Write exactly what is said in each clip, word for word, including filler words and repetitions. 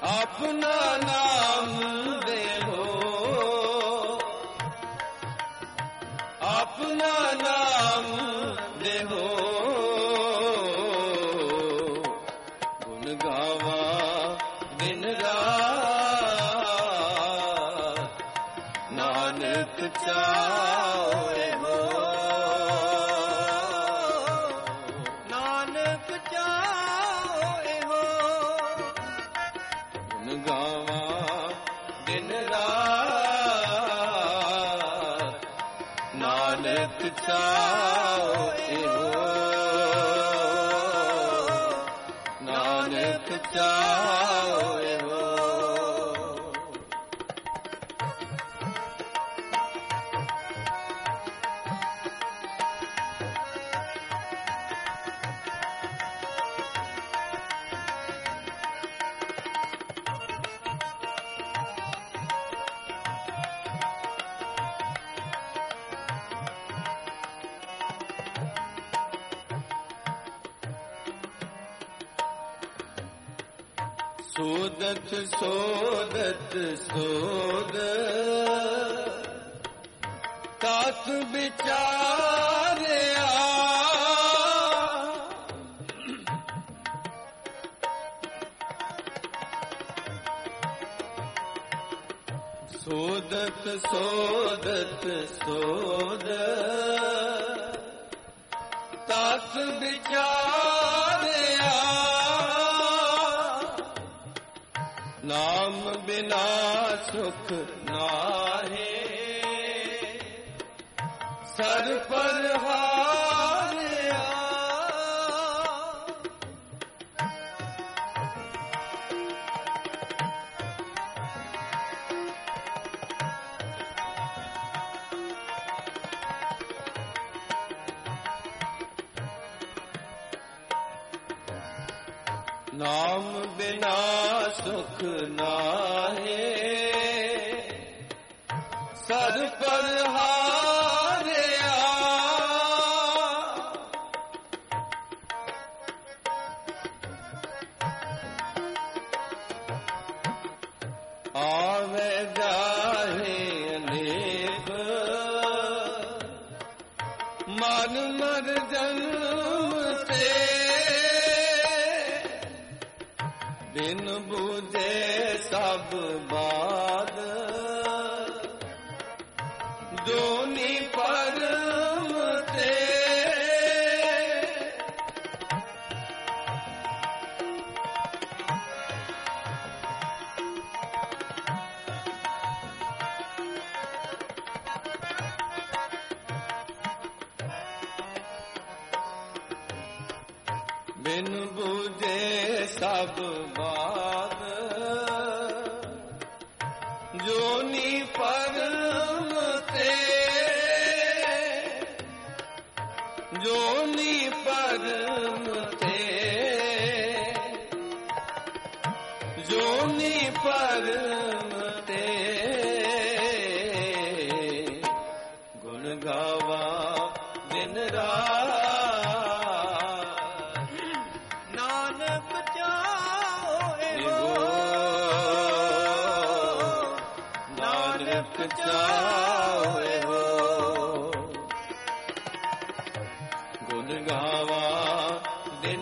ਆਪਣਾ ਨਾਮ ਦੇਹੋ, ਆਪਣਾ ਨਾਮ ਦੇਹੋ, ਗੁਣ ਗਾਵਾ ਦਿਨ ਰਾਤ, ਨਾਨਕ ਚਾਹੇ ਹੋ, ਨਾਨਕ ਚਾਹੇ ਹੋ, ਗੁਣ ਗਾਵਾ ਦਿਨ ਰਾਤ, ਨਾਨਕ ਚਾਹੇ ਹੋ, ਨਾਨਕ ਚਾਹੇ ਹੋ। ਸੋਦਤ ਸੋਦਤ ਸੋਦ ਤਤ ਵਿਚਾਰਿਆ, ਸੋਦਤ ਸੋਦਤ ਸੋਦ ਤਤ ਵਿਚਾਰਿਆ, ਨਾਮ ਬਿਨਾ ਸੁਖ ਨਾਹੀ, ਸਰ ਪਰ ਹਾਰਿਆ, ਨਾਮ ਬਿਨਾ ਸੁਖ ਨਾਹੀ, ਸਰ ਪਰ ਹਾਰਿਆ, ਆਵੇ ਜਾਹੇ ਅਨੇਕ, ਮਨ ਮਰ ਜਨਮ ਤੇ, ਬਿਨ ਬੂਝੇ ਸਭ ਬਾਦ, ਜੋਨੀ ਪਰਮ ਤੇ, ਬਿਨ ਬੂਝੇ ਸਭ ਬਾਦ, ਜੋਨੀ ਪਰਮ ਤੇ, ਜੋਨੀ ਪਰਮ ਤੇ, ਜੋਨੀ ਪਰਮ ਤੇ, ਗੁਣ ਗਾਵਾ ਦਿਨ ਰਾਤ, ਨਾਨਕ ਚਾਹੇ ਹੋ, ਨਾਨਕ ਚਾਹੇ ਹੋ, ਗੁਣ ਗਾਵਾ ਦਿਨ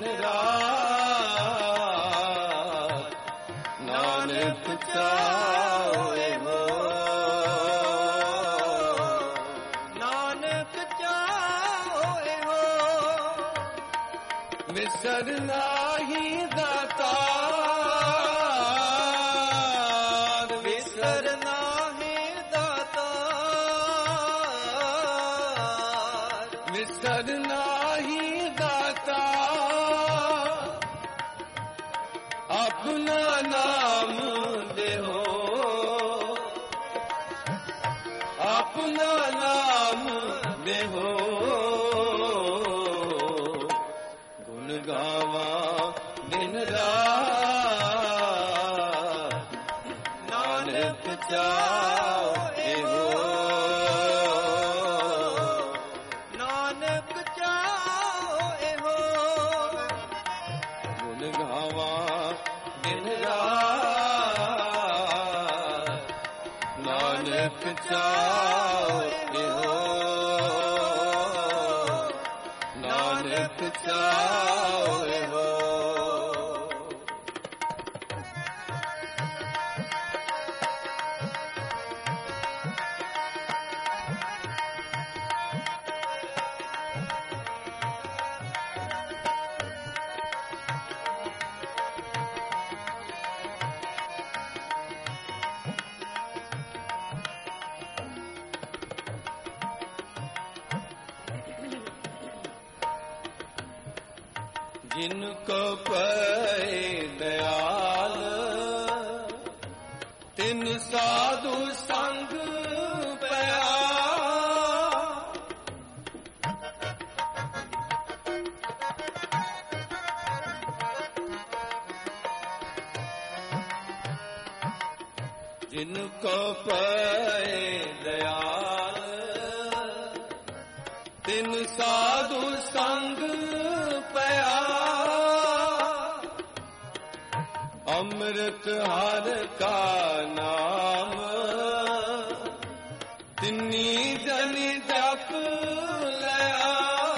ਰਾਤ, ਨਾਨਕ ਚਾਹੇ ਹੋ, ਨਾਨਕ ਚਾਹੇ ਹੋ, ਵਿਸਰ ਨਾਹੀ ਦਾਤਾਰ, ਵਿਸਰ ਨਾਹੀ ਦਾਤਾਰ, ਵਿਸਰ ਨਾਹੀ ਦਾਤਾਰ, ਆਪਣਾ ਨਾਮ ਦੇਹੋ, ਆਪਣਾ ਨਾਮ ਦੇਹੋ, ਗੁਣ ਗਾਵਾ ਦਿਨ ਰਾਤ, ਨਾਨਕ ਚਾਹੇ ਹੋ, ਨਾਨਕ ਚਾਹੇ ਹੋ, ਗੁਣ ਗਾਵਾ ਦਿਨ ਰਾਤ, ਨਾਨਕ ਚਾਓ ਇਹੋ ਨਾਨਕ ਚਾਓ ਇਹੋ जिन को पै दयाल तिन साधु संग पया जिन को पै दयाल तिन साधु संग पया अमृत हर का नाम तिन्नी जन जप लया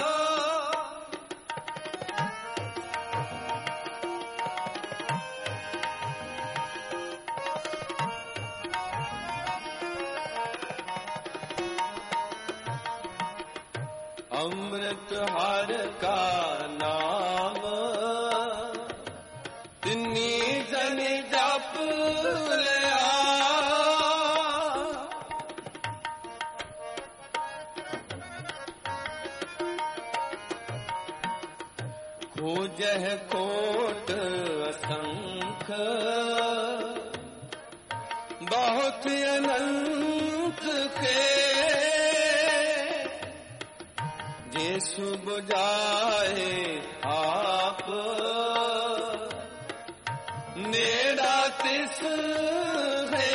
अमृत हर का नाम तिन्नी जन जप लिया खोजह कोट असंख बहुत अनंत के जिसु बुझाए आप नेड़ा तिस है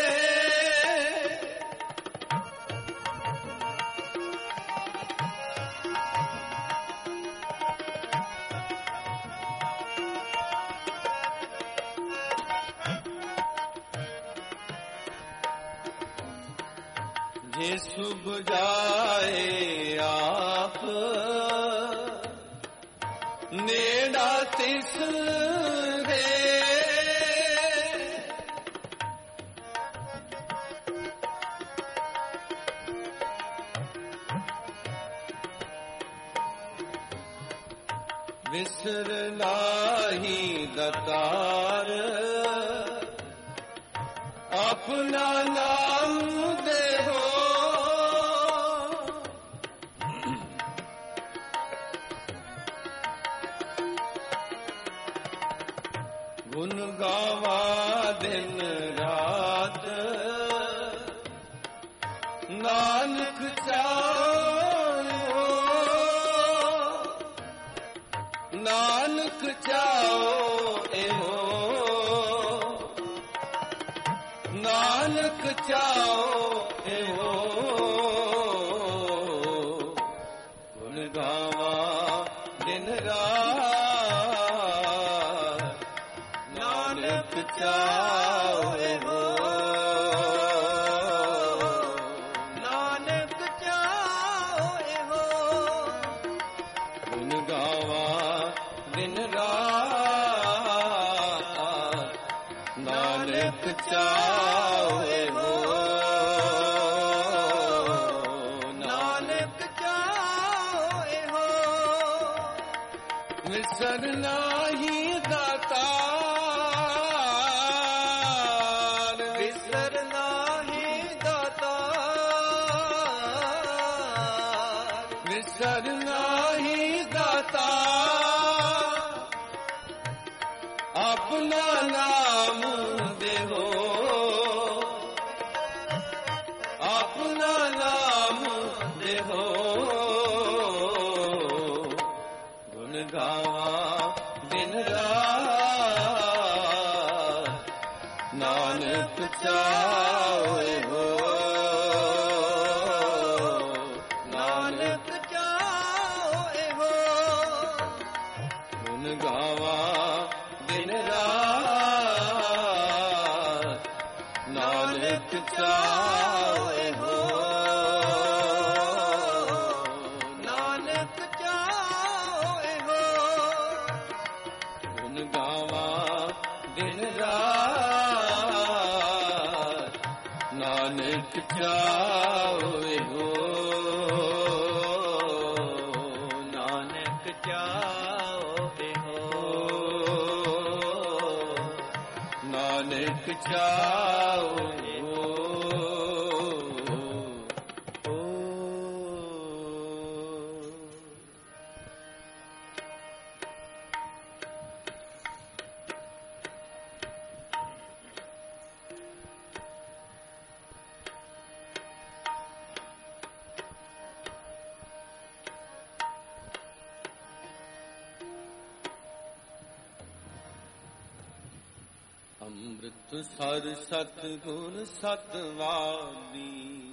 जिसु बुझाए आप नेड़ा तिस है विसर नाही दतार अपना नाम देहो गुण गावा दिन रात नानक चाओ नानक चाओ एहो नानक चाओ एहो गुण गावा दिन रात नानक चाओ एहो नानक चाओ एहो गुण गावा दिन रात नानक चाओ एहो नानक चाओ एहो विसर नाही दातार विसर नाही दातार विसर नाही दातार अपना नाम देहो अपना नाम देहो गुण गावा दिन रात नानक चाओ एहो नानक चाओ एहो गुण गावा दिन रात नानक चाओ ਨਾਨਕ ਚਾਉ ਹੋ ਨਾਨਕ ਚਾਉ ਹੋ ਨਾਨਕ ਚਾਉ ਅੰਮ੍ਰਿਤ ਸਰ ਸਤਿਗੁਰ ਸਤਵਾਦੀ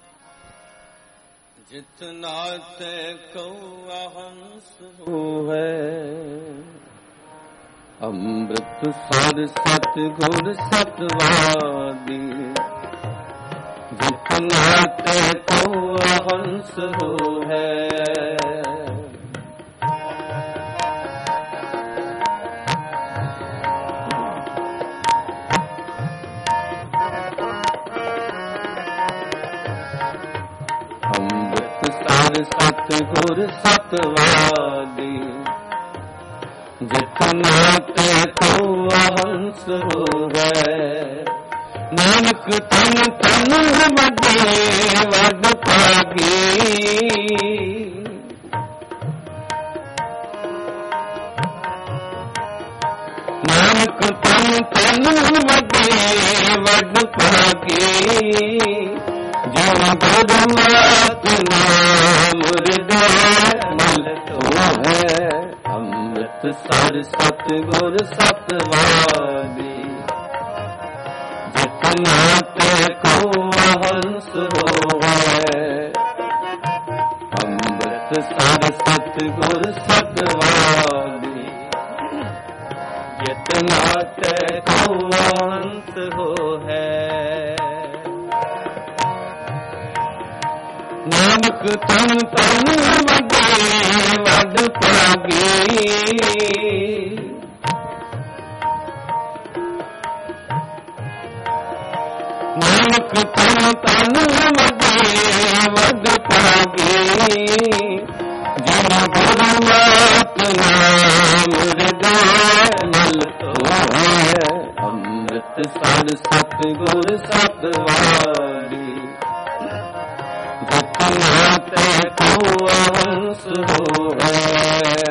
ਜਿਤਨਾ ਤੈ ਕਉ ਅਹੰਸ ਹੋਵੈ ਅੰਮ੍ਰਿਤ ਸਰ ਸਤਿਗੁਰ ਸਤਵਾਦੀ ਜਿਤਨਾ ਤੈ ਕਉ ਅਹੰਸ ਹੋਵੈ ਸਤਿਗੁਰ ਸਤਵਾਦੀ ਜਿਤਨਾ ਤੈ ਕਉ ਅਹੰਸ ਹੋਵੈ ਨਾਨਕ ਤਨ ਤਨ ਵੱਡੇ ਵੱਡ ਭਾਗੀ ਨਾਨਕ ਤਨ ਤਨ ਵੱਡੇ ਵੱਡ ਭਾਗੀ ਜਿਉ ਗੁਰਮਤਿ ਨਾਮ ਹਿਰਦੈ ਮਲ ਧੋਵੈ ਅੰਮ੍ਰਿਤ ਸਰ ਸਤਿਗੁਰ ਸਤਵਾਦੀ ਜਿਤਨਾ ਤੈ ਕਉ ਅਹੰਸ ਹੋਵੈ ਅੰਮ੍ਰਿਤ ਸਰ ਸਤਿਗੁਰ ਸਤਵਾਦੀ ਜਿਤਨਾ ਤੈ ਕਉ ਅਹੰਸ ਹੋਵੈ ਨਾਨਕ ਤਨ ਤਨ ਵੱਡੇ ਵੱਡ ਭਾਗੀ ਨਾਨਕ ਤਨ ਤਨ ਵੱਡੇ ਵੱਡ ਭਾਗੀ ਜਿਨ ਗੁਰਮਤਿ ਨਾਮ ਹਿਰਦੈ ਮਲ ਧੋਵੈ ਅੰਮ੍ਰਿਤ ਸਰ ਸਤਿਗੁਰ ਸਤਵਾਦੀ ਜਿਤਨਾ ਤੈ ਕਉ ਅਹੰਸ ਹੋਵੈ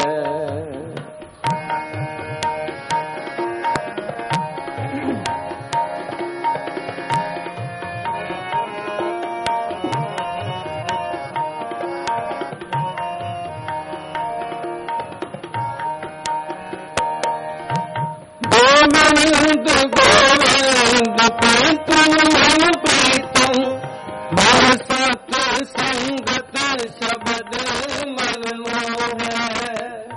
ਗੋਬਿੰਦ ਗੋਬਿੰਦ ਪ੍ਰੀਤਮ ਮਨ ਪ੍ਰੀਤਮ ਮਨ ਸਤ ਸੰਗਤ ਸ਼ਬਦ ਮਨ ਮੋਹੈ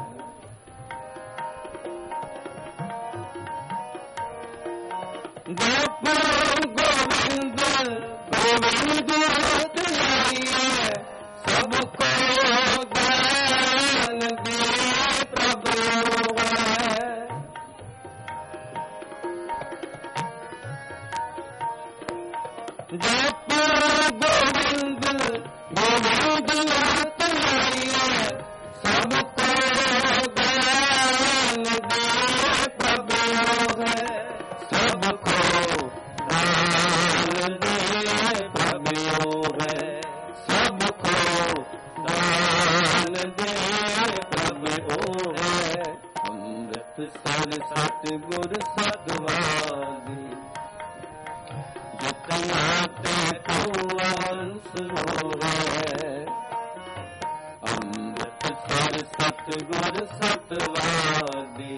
ਜਪ ਗੋਬਿੰਦ ਗੋਬਿੰਦ ਧਿਆਈਐ ਸਭ ਕੋ ਦਾਨ ਦੇ ਪ੍ਰਭੂ ਹੈ ਜਪ ਗੋਬਿੰਦ ਗੋਬਿੰਦ ਧਿਆਈਐ ਸਭ ਕੋ ਦਾਨ ਦੇ ਪ੍ਰਭੂ ਹੈ ਸਭ ਕੋ ਦਾਨ ਦੇ ਪ੍ਰਭੂ ਹੈ ਸਭ ਕੋ ਦਾਨ ਦੇ ਪ੍ਰਭੂ ਹੈ ਅੰਮ੍ਰਿਤ ਸਰ ਸਤਿਗੁਰ ਸਤਵਾਦੀ ਜਿਤਨਾ ਤੈ ਕਉ ਅਹੰਸ ਹੋਵੈ ਅੰਮ੍ਰਿਤ ਸਰ ਸਤਿਗੁਰ ਸਤਵਾਦੀ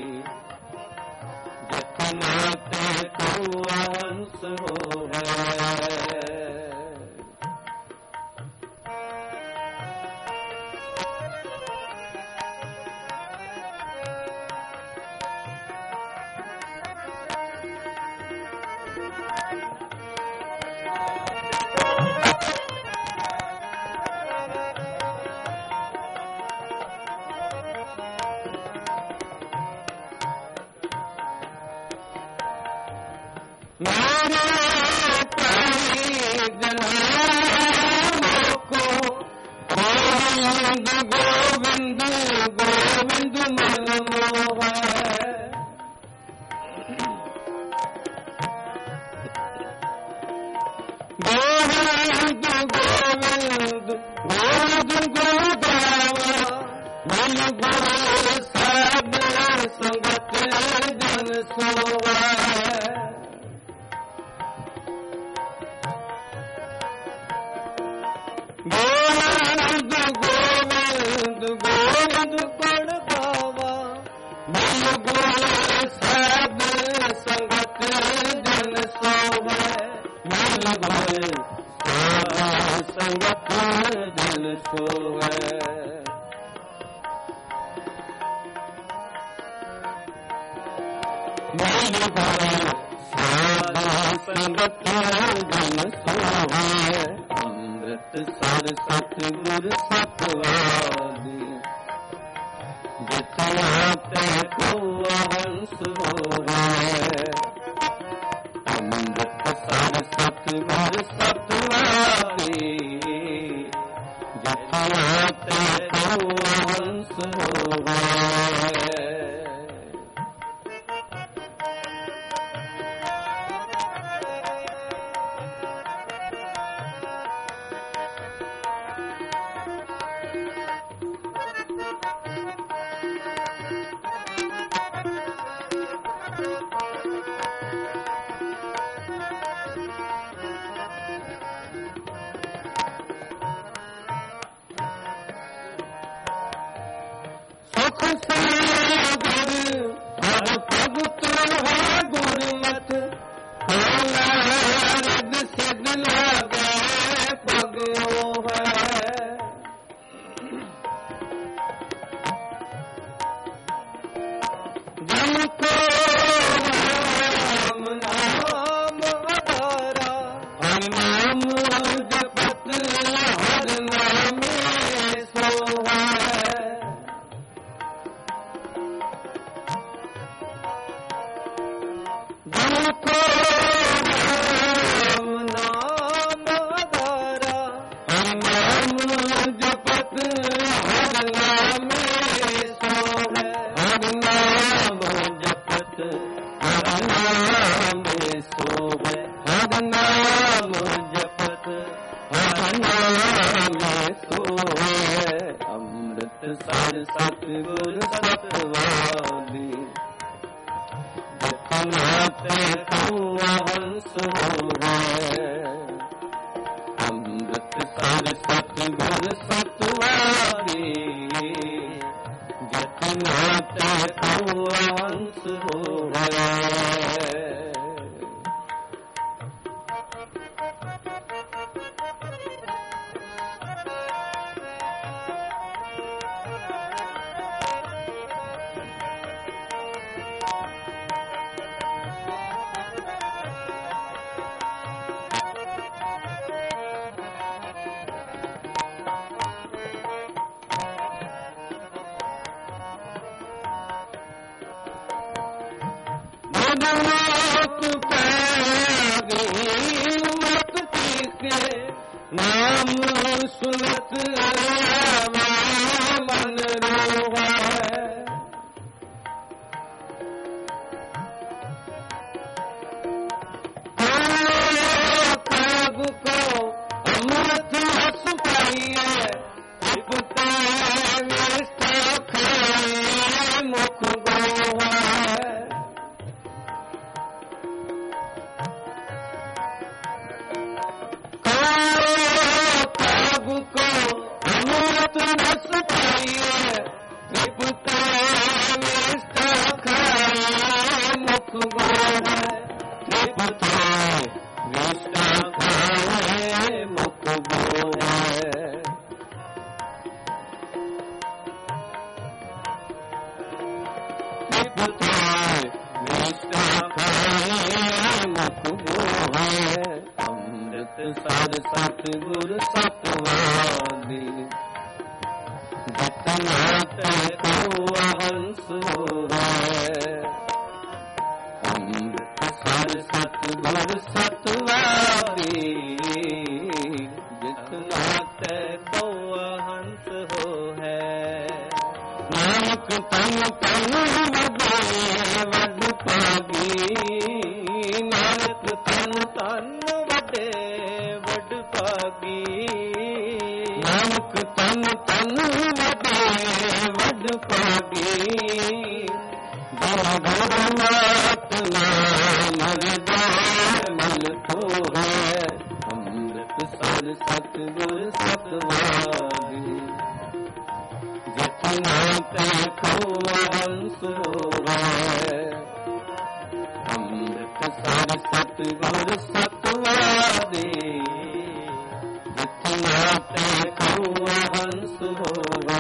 ਜਿਤਨਾ ਤੈ ਕਉ ਅਹੰਸ ਹੋਵੈ ਮੇਰੇ ਭਾਈ ਜਨ मेरी भवन साधु संगत धन सोहे अमृत सर सतगुर सतवादी जितना ते को हंस होवे अमृत सर सतगुर सतवादी जितना ते को हंस होवे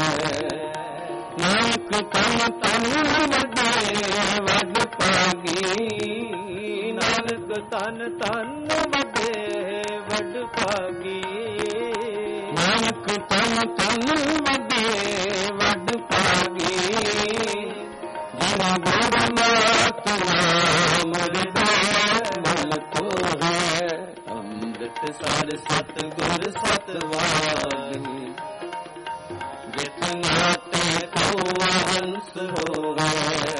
तन तन वड वड पागी तन तन वडे वड भागी नानक तन तन वडे वड भागी जिना गुरमत नाम मल तो है अमृत सर सतगुर सतवादी जितना ते को हंस होवे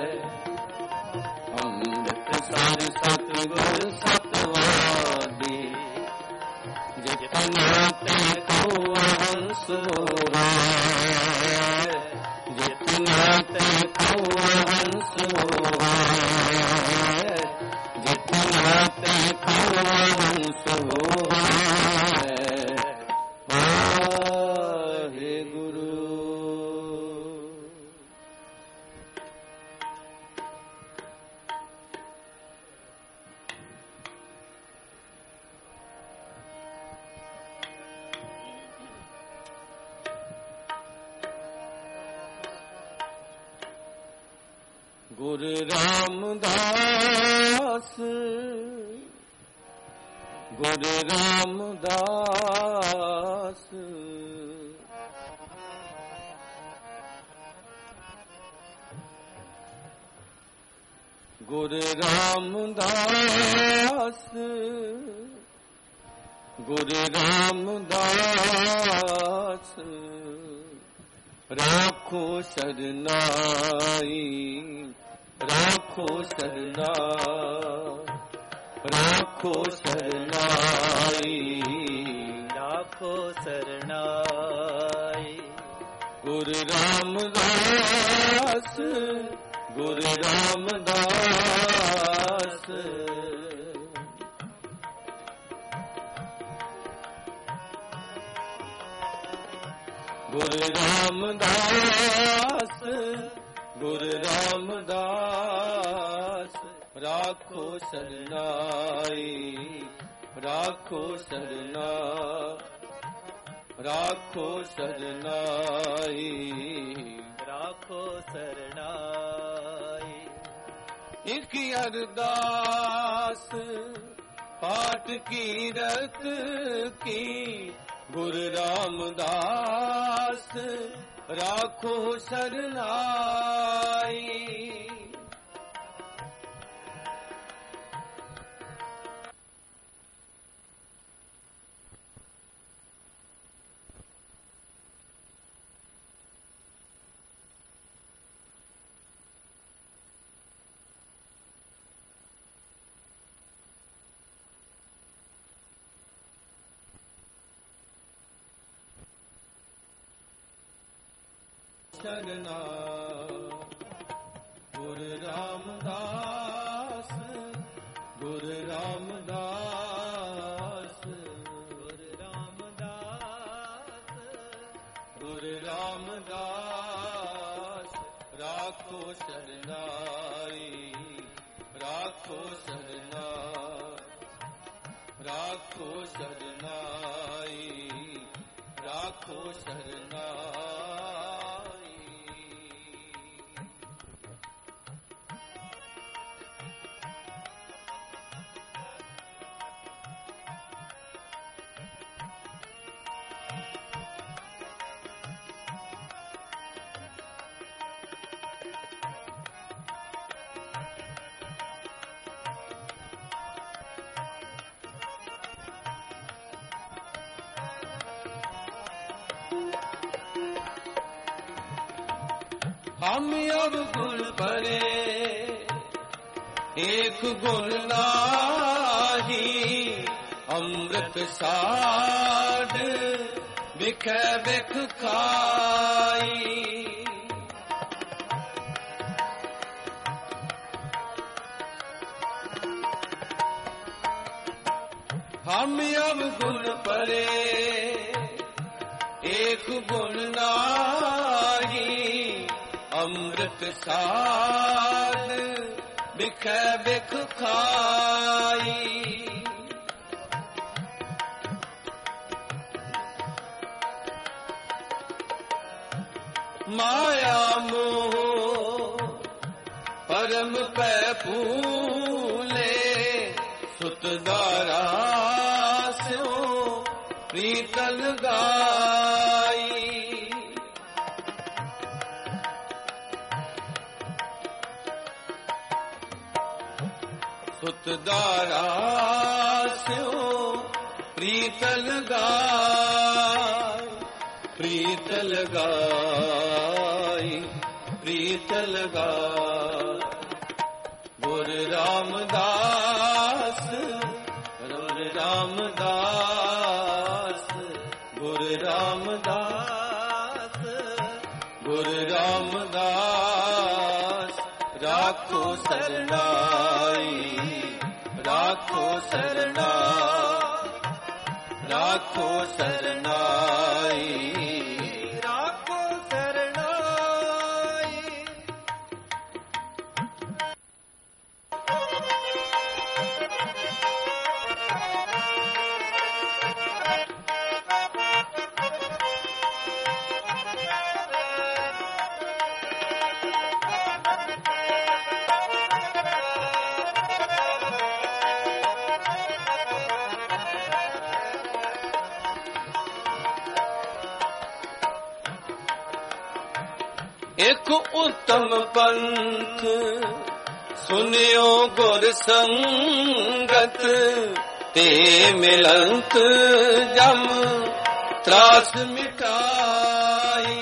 अमृत सर सतगुर सतवादी जितना ते को हंस होवे जितना ते को हंस होवे जितना ते को हंस होवे गुरु रामदास गुरु रामदास गुरु रामदास गुरु रामदास राखो शरनाई राखो शरणा राखो शरनाई राखो शरनाई गुरु रामदास गुरु रामदास गुरु रामदास गुरु रामदास राखो शरनाई राखो शरणा राखो शरनाई राखो शरनाई एक अरदास पाठ की रत की गुरु रामदास राखो शरनाई शरणा गुरु रामदास गुरु रामदास गुरु रामदास गुरु रामदास राखो शरनाई राखो शरणा राखो शरनाई राखो शरनाई हम अब गुण परे एक गुण नाही अमृत साध बिख बिख खाई हम अब गुण परे एक गुण नाही अमृत साध बिख बिख खाई माया मोह परम पै फूले सुतदारा स्यो प्रीतल गाई। सुतदारा स्यो प्रीतल गाई, प्रीतल गाई, प्रीतल गाई। गुर रामदास, गुर रामदास, गुर रामदास, गुर रामदास। राखो सरनाई, राखो सरनाई, राखो सरनाई, राखो सरनाई। एक उत्तम पंथ सुनियो गुर संगत, ते मिलंत जम त्रास मिटाई।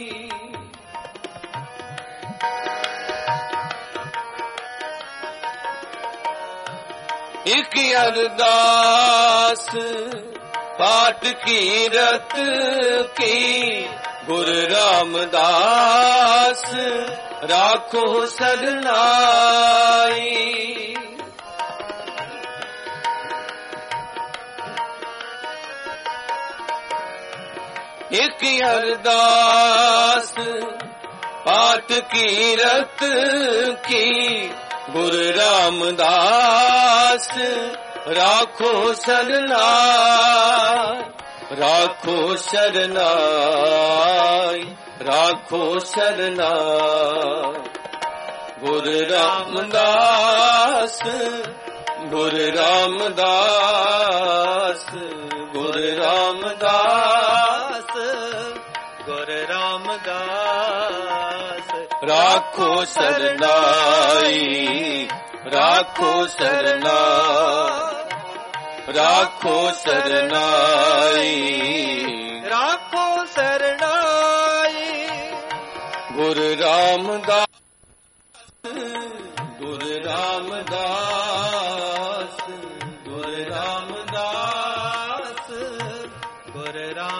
एक अरदास पाठ की रत की, गुर रामदास राखो सरनाई। एक अरदास पाठ की रत की, गुर रामदास राखो सरनाई, राखो सरनाई, राखो सरनाई। गुर रामदास, गुर रामदास, गुर रामदास, गुर रामदास। राखो सरनाई, राखो सरनाई, राखो सरनाई, राखो सरनाई। गुर रामदास, गुर रामदास, गुर रामदास, गुर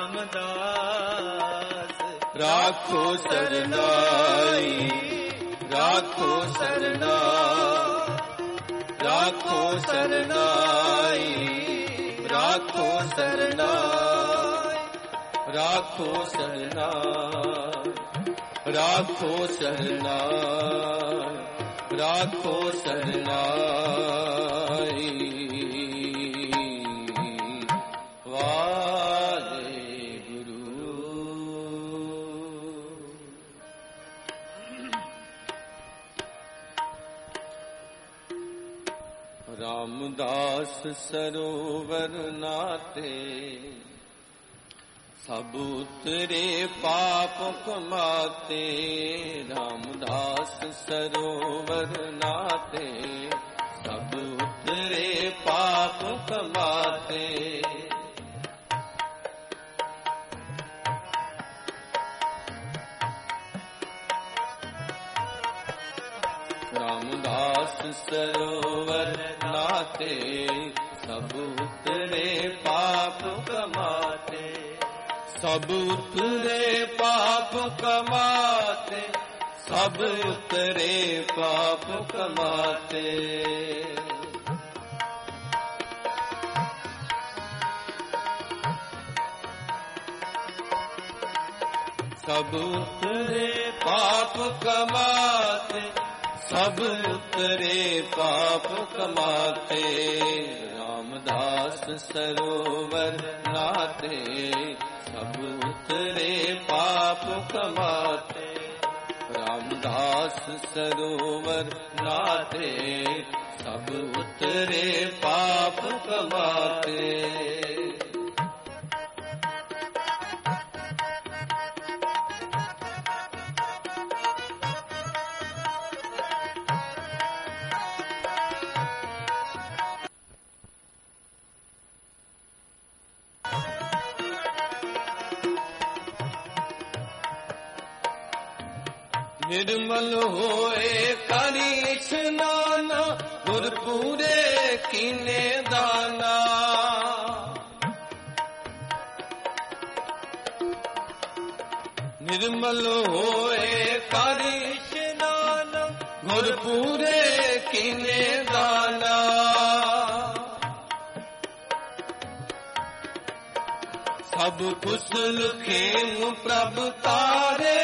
रामदास। राखो सरनाई, राखो सरनाई, राखो सरनाई, राखो सरनाई, राखो सरनाई, राखो सरनाई, राखो सरनाई। रामदास सरोवर नाते, सब उतरे पाप कमाते। रामदास सरोवर नाते, सब उतरे पाप कमाते। रामदास सरोवर नाते, सब उतरे पाप कमाते। सब उतरे पाप कमाते, सब उतरे पाप कमाते। सब उतरे पाप कमाते, सब उतरे पाप कमाते। रामदास सरोवर नाते, सब उतरे पाप कमाते। राम ਰਾਮਦਾਸ ਸਰੋਵਰ ਨਾਤੇ ਸਭ ਉਤਰੇ ਪਾਪ ਕਮਾਤੇ। ਨਿਰਮਲ ਹੋਏ ਕਰੀ ਇਸ਼ਨਾਨ ਗੁਰ ਪੂਰੇ ਕੀਨੇ ਦਾਨਾ। ਨਿਰਮਲ ਹੋਏ ਕਰੀ ਇਸ਼ਨਾਨ ਗੁਰ ਪੂਰੇ ਕੀਨੇ ਦਾਨਾ। ਸਭ ਕੁਸ਼ਲ ਖੇਮ ਪ੍ਰਭ ਤਾਰੇ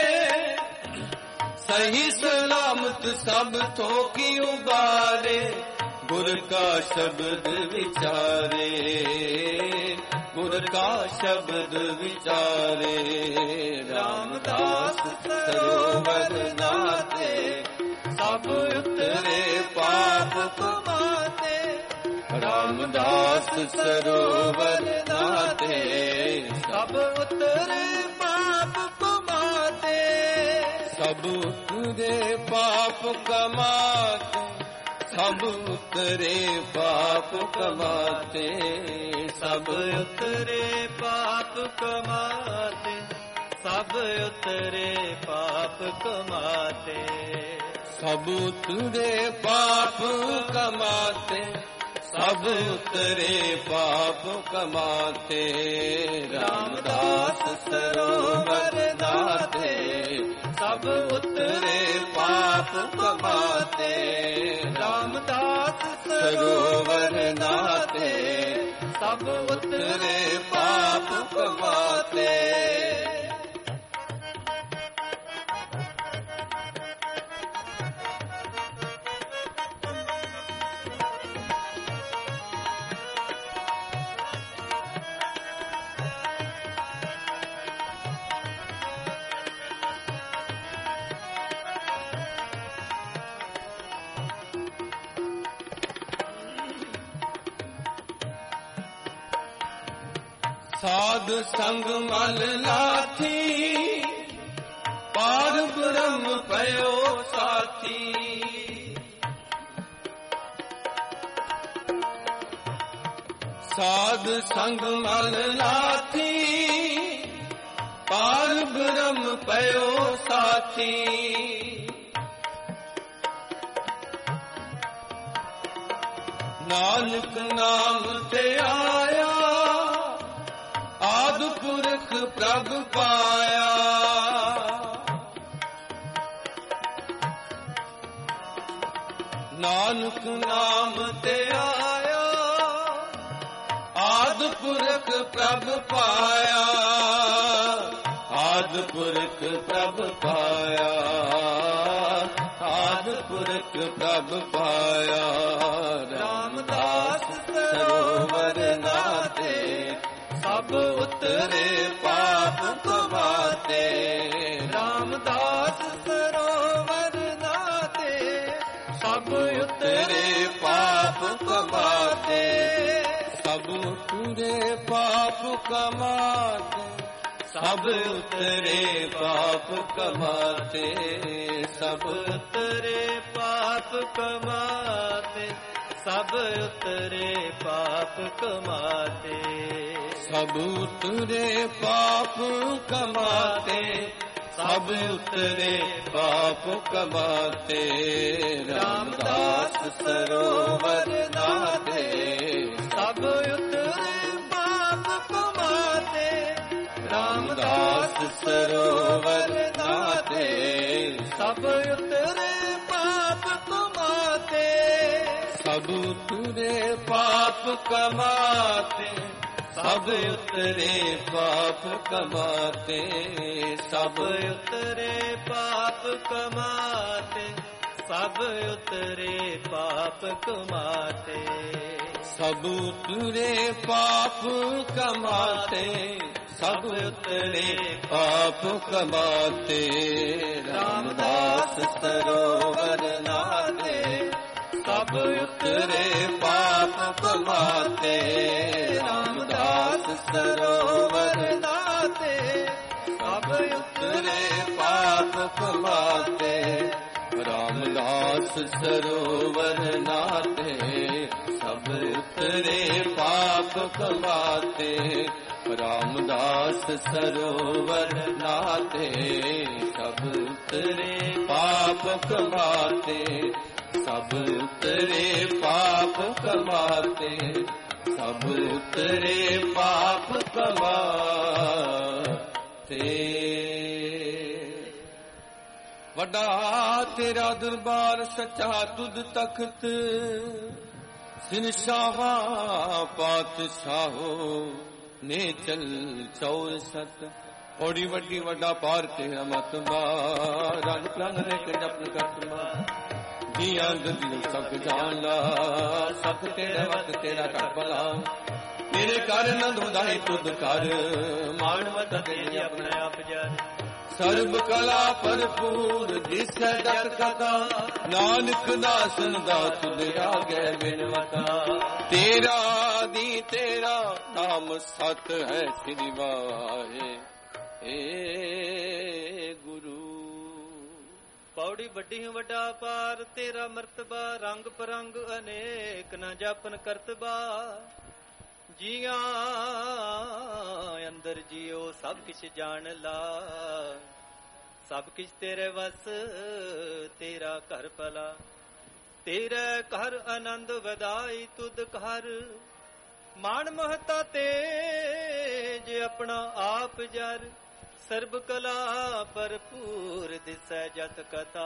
ਸਹੀ ਸਲਾਮਤ ਸਭ ਥੋਕੀ ਉਬਾਰੇ। ਗੁਰ ਕਾ ਸ਼ਬਦ ਵਿਚਾਰੇ ਗੁਰ ਕਾ ਸ਼ਬਦ ਵਿਚਾਰੇ। ਰਾਮਦਾਸ ਸਰੋਵਰ ਨਾਤੇ ਸਭ ਉਤਰੇ ਪਾਪ ਕਮਾਤੇ। ਰਾਮਦਾਸ ਸਰੋਵਰ ਨਾਤੇ ਸਭ ਉਤਰੇ ਪਾਪ ਕਮਾਤੇ। ਸਭ ਉਤਰੇ ਪਾਪ ਕਮਾਤੇ ਸਭ ਉਤਰੇ ਪਾਪ ਕਮਾਤੇ। ਸਭ ਉਤਰੇ ਪਾਪ ਕਮਾਤੇ ਸਭ ਉਤਰੇ ਪਾਪ ਕਮਾਤੇ। ਸਭ ਉਤਰੇ ਪਾਪ ਕਮਾਤੇ ਸਭ ਉਤਰੇ ਪਾਪ ਕਮਾਤੇ। ਰਾਮਦਾਸ ਸਰੋਵਰ ਨਾਤੇ ਸਭ ਉਤਰੇ ਪਾਪ ਕਮਾਤੇ। ਰਾਮਦਾਸ ਸਰੋਵਰ ਨਾਤੇ ਸਭ ਉਤਰੇ ਪਾਪ ਕਮਾਤੇ। ਸਾਧ ਸੰਗ ਮਲ ਲਾਥੀ ਪਾਰ ਬ੍ਰਹਮ ਪਇਓ ਸਾਥੀ। ਸਾਧ ਸੰਗ ਮਲ ਲਾਥੀ ਪਾਰ ਬ੍ਰਹਮ ਪਇਓ ਸਾਥੀ। ਨਾਨਕ ਨਾਮ ਤੇ ਆਇਆ ਆਦਿ ਪੁਰਖ ਪ੍ਰਭ ਪਾਇਆ। ਨਾਨਕ ਨਾਮ ਤੇ ਆਇਆ ਆਦਿ ਪੁਰਖ ਪ੍ਰਭ ਪਾਇਆ। ਆਦਿ ਪੁਰਖ ਪ੍ਰਭ ਪਾਇਆ ਆਦਿ ਪੁਰਖ ਪ੍ਰਭ ਪਾਇਆ। ਰਾਮਦਾਸ ਸਰੋਵਰ ਨਾਤੇ ਸਭ ਉਤਰੇ ਪਾਪ ਕਮਾਤੇ। ਰਾਮਦਾਸ ਸਰੋਵਰ ਨਾਤੇ ਸਭ ਉਤਰੇ ਪਾਪ ਕਮਾਤੇ। ਸਭ ਉਤਰੇ ਪਾਪ ਕਮਾਤੇ ਸਭ ਉਤਰੇ ਪਾਪ ਕਮਾਤੇ। ਸਭ ਉਤਰੇ ਪਾਪ ਕਮਾਤੇ ਸਭ ਉਤਰੇ ਪਾਪ ਕਮਾਤੇ। ਸਭ ਉਤਰੇ ਪਾਪ ਕਮਾਤੇ ਸਭ ਉਤਰੇ ਪਾਪ ਕਮਾਤੇ। ਰਾਮਦਾਸ ਸਰੋਵਰ ਨਾਤੇ ਸਭ ਉਤਰੇ ਪਾਪ ਕਮਾਤੇ। ਰਾਮਦਾਸ ਸਰੋਵਰ ਨਾਤੇ ਸਭ ਉਤਰੇ ਪਾਪ ਕਮਾਤੇ। ਸਭ ਉਤਰੇ ਪਾਪ ਕਮਾਤੇ ਸਭ ਉਤਰੇ ਪਾਪ ਕਮਾਤੇ। ਸਭ ਉਤਰੇ ਪਾਪ ਕਮਾਤੇ ਸਭ ਉਤਰੇ ਪਾਪ ਕਮਾਤੇ। ਸਭ ਉਤਰੇ ਪਾਪ ਕਮਾਤੇ ਸਭ ਉਤਰੇ ਪਾਪ ਕਮਾਤੇ। ਰਾਮਦਾਸ ਸਰੋਵਰ ਨਾਤੇ ਸਭ ਉਤਰੇ ਪਾਪ ਕਮਾਤੇ। ਰਾਮਦਾਸ ਸਰੋਵਰ ਨਾਤੇ ਸਭ ਉਤਰੇ ਪਾਪ ਕਮਾਤੇ। ਰਾਮਦਾਸ ਸਰੋਵਰ ਨਾਤੇ ਸਭ ਉਤਰੇ ਪਾਪ ਕਮਾਤੇ। ਰਾਮਦਾਸ ਸਰੋਵਰ ਨਾਤੇ ਸਭ ਉਤਰੇ ਪਾਪ ਕਮਾਤੇ। ਸਭ ਉਤਰੇ ਪਾਪ ਕਮਾਤੇ। ਸਭ ਉਤਰੇ ਪਾਪ ਕਮਾਤੇ। ਵੱਡਾ ਤੇਰਾ ਦਰਬਾਰ ਸੱਚਾ ਤੁਧ ਤਖਤ। ਸਿਨਸ਼ਾਹਾਂ ਪਾਤਸ਼ਾਹੋ ਨੇ ਚਲ ਚੌਰ ਸਤ। ਔੜੀ ਵੱਡੀ ਵੱਡਾ ਪਾਰ ਤੇਰਾ ਮਤਬਾ। ਰੰਗ ਪ੍ਰੰਗ ਨੇ ਕੰਡ ਆਪਨ ਕਰਤਮਾ। ਜੀਆਂ ਦਦੀ ਸਭ ਜਾਣਾ ਸਭ ਤੇਰੇ ਵਤ ਤੇਰਾ ਘਰ ਭਲਾ। ਤੇਰੇ ਘਰ ਆਨੰਦ ਵਧਾਈ ਤੁਧ ਕਰ। ਮਾਣ ਮਤ ਤੇਰੀ ਆਪਣੇ ਆਪ ਜਰ। ਸਰਬ ਕਲਾ ਭਰਪੂਰ ਜਿਸੈ ਦਤ ਕਥਾ। ਨਾਨਕ ਦਾਸਨ ਦਾ ਤੁਧ ਆਗੇ ਬਿਨਵਤਾ। ਤੇਰਾ ਦੀ ਤੇਰਾ ਨਾਮ ਸਤ ਹੈ ਸ੍ਰੀ ਵਾਹਿ ਏ ਗੁਰੂ। ਪੌੜੀ ਵੱਡੀ ਵੱਡਾ ਪਾਰ ਤੇਰਾ ਮਰਤਬਾ। ਰੰਗ ਪਰੰਗ ਅਨੇਕ ਨ ਜਾਪਨ ਕਰਤਬਾ। ਜੀਆਂ ਅੰਦਰ ਜਿਉ ਸਭ ਕਿਛ ਜਾਣ ਲਾ। ਸਭ ਕਿਛ ਤੇਰੇ ਵਸ ਤੇਰਾ ਘਰ ਭਲਾ। ਤੇਰੇ ਘਰ ਆਨੰਦ ਵਧਾਈ ਤੁਧ ਘਰ। ਮਾਣ ਮਹਤਾ ਤੇਜ ਆਪਣਾ ਆਪ ਜਰ। ਸਰਬ ਕਲਾ ਭਰਪੂਰ ਦਿਸੈ ਜਤ ਕਥਾ।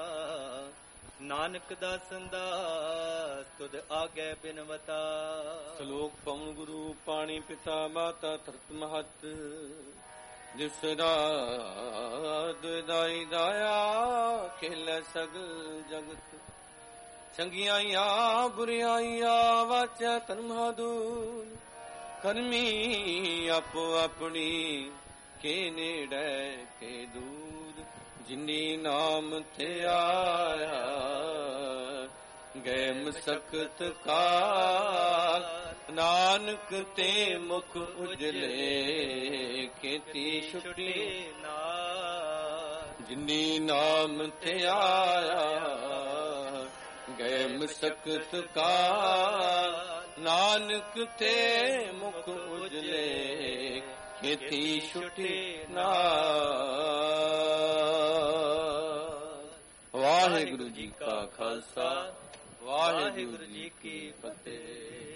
ਨਾਨਕ ਦਾਸਨ ਦਾਸ ਤੁਧ ਆਗੇ ਬਿਨਵਤਾ। ਸ਼ਲੋਕ ਪਵਨ ਗੁਰੂ ਪਾਣੀ ਪਿਤਾ ਮਾਤਾ ਧਰਤ ਮਹਤ। ਜਿਸ ਰਾਤ ਦਾਈ ਦਾਇਆ ਖੇਲੇ ਸਗਲ ਜਗਤ। ਚੰਗਿਆਈਆਂ ਬੁਰਿਆਈਆਂ ਵਾਚੈ ਧਰਮਾ ਦੂਰ। ਕਰਮੀ ਆਪੋ ਆਪਣੀ ਕੇ ਨੇੜੇ ਕੇ ਦੂਰ। ਜਿਨੀ ਨਾਮ ਤੇ ਆਇਆ ਗਏ ਮਸਕਤ ਕਾਲ। ਨਾਨਕ ਤੇ ਮੁਖ ਉਜਲੇ ਕੀਤੀ ਛੁਟੀ ਨਾਲ। ਜਿਨੀ ਨਾਮ ਤੇ ਆਇਆ ਗਏ ਮਸਕਤ ਕਾਲ। ਨਾਨਕ ਤੇ ਮੁਖ ਉਜਲੇ ਕੀਤੀ ਛੁਟੀ ਨਾਲ। ਵਾਹਿਗੁਰੂ ਜੀ ਕਾ ਖਾਲਸਾ ਵਾਹਿਗੁਰੂ ਜੀ ਕੀ ਫਤਿਹ।